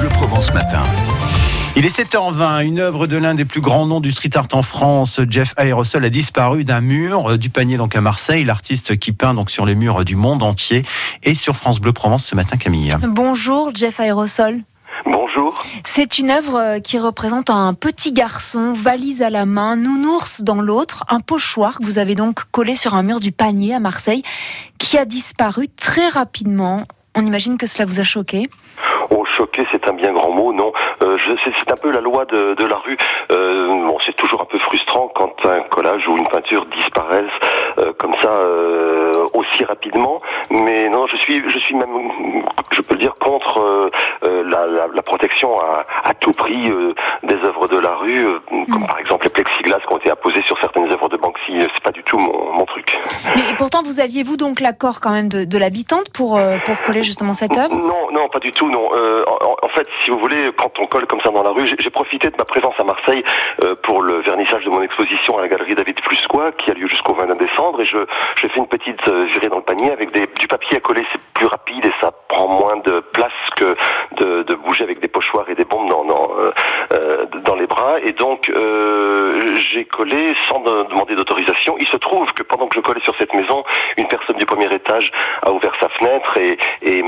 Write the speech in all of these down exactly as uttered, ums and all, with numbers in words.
Bleu Provence Matin. Il est sept heures vingt, une œuvre de l'un des plus grands noms du street art en France, Jeff Aérosol, a disparu d'un mur du Panier donc à Marseille. L'artiste qui peint donc sur les murs du monde entier est sur France Bleu Provence ce matin, Camille. Bonjour Jeff Aérosol. Bonjour. C'est une œuvre qui représente un petit garçon, valise à la main, nounours dans l'autre, un pochoir que vous avez donc collé sur un mur du Panier à Marseille, qui a disparu très rapidement. On imagine que cela vous a choqué. Oh, choqué, c'est un bien grand mot, non. Euh, je, c'est, c'est un peu la loi de, de la rue. Euh, bon, c'est toujours un peu frustrant quand un collage ou une peinture disparaissent euh, comme ça euh, aussi rapidement. Mais non, je suis, je suis même, je peux le dire, contre euh, la, la, la protection à, à tout prix euh, des œuvres de la rue, euh, comme mmh. par exemple les plexiglas qui ont été apposés sur certaines œuvres de Banksy. C'est pas du tout mon, mon truc. Mais pourtant, vous aviez vous donc l'accord quand même de, de l'habitante pour euh, pour coller justement cette œuvre ? Non, non, pas du tout, non. Euh, en, en fait, si vous voulez, quand on colle comme ça dans la rue, j'ai, j'ai profité de ma présence à Marseille euh, pour le vernissage de mon exposition à la galerie David Fluscois, qui a lieu jusqu'au vingt décembre, et je, je fais une petite euh, virée dans le panier avec des, du papier à coller, c'est plus rapide et ça prend moins de place que de, de bouger avec des pochoirs et des bombes dans, dans, euh, dans les bras, et donc euh, j'ai collé sans de, demander d'autorisation. Il se trouve que pendant que je collais sur cette maison, une personne du premier étage a ouvert sa fenêtre et, et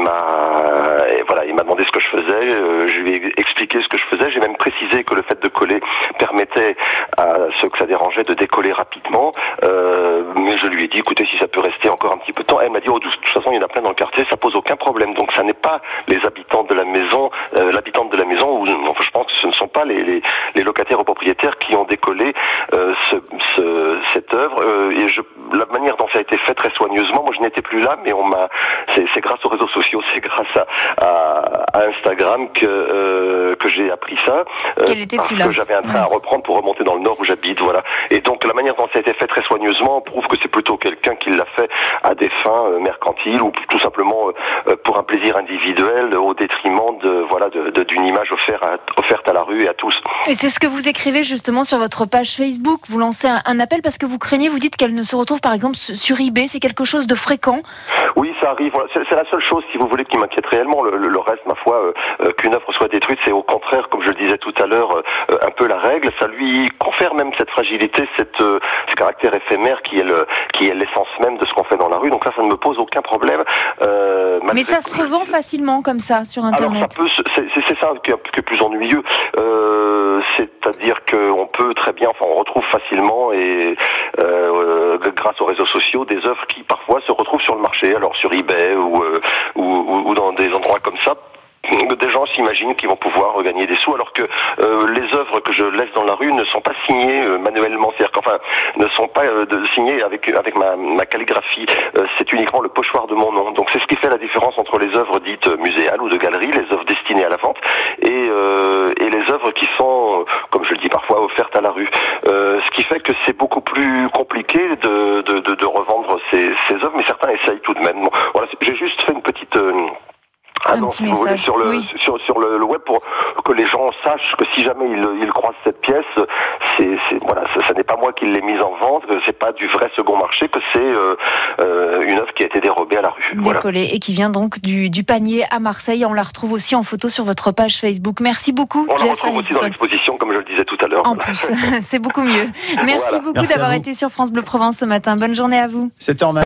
m'a et voilà, il m'a demandé ce que je faisais. Euh, je lui ai expliqué ce que je faisais. J'ai même précisé que le fait de coller permettait à ceux que ça dérangeait de décoller rapidement. Euh, mais je lui ai dit, écoutez, si ça peut rester encore un petit peu de temps. Elle m'a dit, oh, de toute façon, il y en a plein dans le quartier, ça pose aucun problème. Donc, ça n'est pas les habitants de la maison, euh, l'habitante de la maison, ou enfin, je pense que ce ne sont pas les, les, les locataires ou propriétaires qui ont décollé euh, ce, ce, cette œuvre. Euh, et je, la manière dont ça a été fait très soigneusement, moi, je n'étais plus là, mais on m'a, c'est, c'est grâce aux réseaux sociaux, c'est grâce à, à, à Instagram que euh, que j'ai appris ça. Euh, Qu'elle était parce plus là. que j'avais un train ouais. à reprendre pour remonter dans le nord où j'habite, voilà. Et donc la manière dont ça a été fait très soigneusement prouve que c'est plutôt quelqu'un qui l'a fait à des fins euh, mercantiles ou tout simplement euh, pour un plaisir individuel au détriment de voilà de, de, d'une image offerte à, offerte à la rue et à tous. Et c'est ce que vous écrivez justement sur votre page Facebook. Vous lancez un, un appel parce que vous craignez, vous dites qu'elle ne se retrouve par exemple sur eBay. C'est quelque chose de fréquent. Oui, ça arrive. Voilà. C'est, c'est la seule chose, si vous voulez, qui m'inquiète réellement. Le, le, le reste, ma foi, euh, qu'une œuvre soit détruite, c'est au contraire, comme je le disais tout à l'heure, euh, un peu la règle. Ça lui confère même cette fragilité, cette, euh, ce caractère éphémère qui est, le, qui est l'essence même de ce qu'on fait dans la rue. Donc là, ça ne me pose aucun problème. Euh, Mais ça se revend facilement comme ça sur Internet. Alors, ça peut, c'est, c'est, c'est ça qui est, qui est plus ennuyeux. Euh, c'est-à-dire qu'on peut très bien, enfin, on retrouve facilement et euh, grâce aux réseaux sociaux des œuvres qui parfois se retrouvent sur le marché, alors sur eBay ou, euh, ou, ou dans des endroits comme ça. Des gens s'imaginent qu'ils vont pouvoir gagner des sous alors que euh, les œuvres que je laisse dans la rue ne sont pas signées euh, manuellement, c'est-à-dire qu'enfin ne sont pas euh, de, signées avec avec ma, ma calligraphie. Euh, c'est uniquement le pochoir de mon nom. Donc c'est ce qui fait la différence entre les œuvres dites muséales ou de galerie, les œuvres destinées à la vente, et euh, et les œuvres qui sont, comme je le dis parfois, offertes à la rue. Euh, ce qui fait que c'est beaucoup plus compliqué de de, de, de revendre ces, ces œuvres, mais certains essayent tout de même. Bon, voilà, j'ai juste fait une petite euh, Ah un non, petit si vous message. voulez, sur le, oui. sur, sur le, le web pour que les gens sachent que si jamais ils, ils croisent cette pièce, c'est, c'est voilà, ça, ça n'est pas moi qui l'ai mise en vente, que c'est pas du vrai second marché, que c'est euh, euh, une œuvre qui a été dérobée à la rue. Décollée Voilà. et qui vient donc du, du Panier à Marseille. On la retrouve aussi en photo sur votre page Facebook. Merci beaucoup. On Jeff la retrouve aussi dans l'exposition, comme je le disais tout à l'heure. En plus, c'est beaucoup mieux. Merci Voilà. beaucoup Merci d'avoir été sur France Bleu Provence ce matin. Bonne journée à vous. sept heures vingt.